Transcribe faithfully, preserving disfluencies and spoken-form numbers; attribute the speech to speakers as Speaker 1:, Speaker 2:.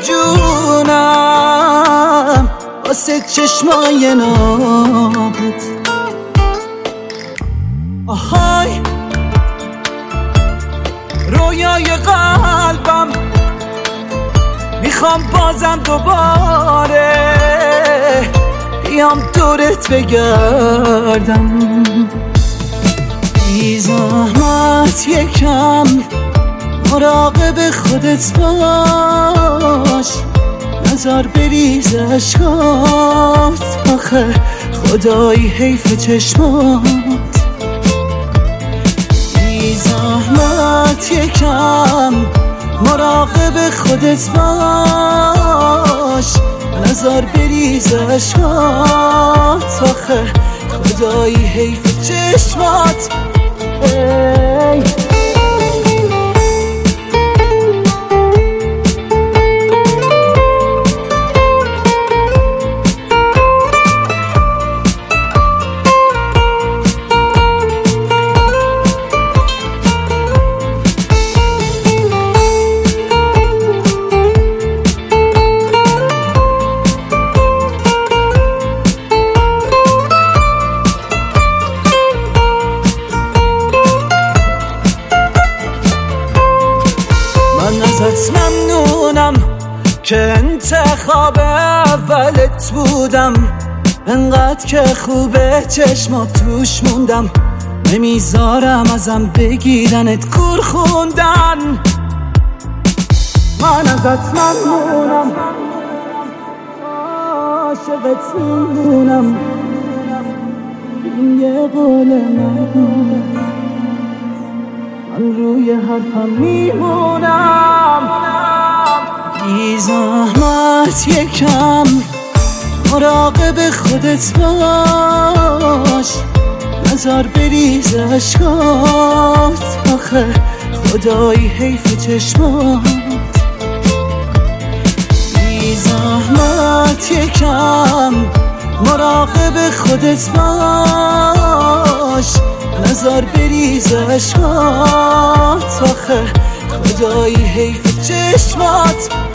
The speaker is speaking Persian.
Speaker 1: جونم واسه چشمای نابت. آهای رویای قلبم میخوام بازم دوباره بیام دورت بگردم. بی زحمت یکم مراقب خودت باش، نزار بریز اشکات آخه خدای حیف چشمات. بی زحمت یکم مراقب خودت باش، نزار بریز اشکات آخه خدای حیف چشمات. ای من ازت ممنونم که انتخاب اولت بودم، انقدر که خوبه چشمات توش موندم، نمیذارم ازم بگیرنت کور خوندن. من ازت ممنونم عاشقت میمونم، این یه قول نبود من روی حرفم میمونم. بی زحمت یکم مراقب خودت باش، نزار بریز اشکات آخه خدای حیف چشمات. بی زحمت یکم مراقب خودت باش، نزار بریز اشکات آخه خدای حیف چشمات.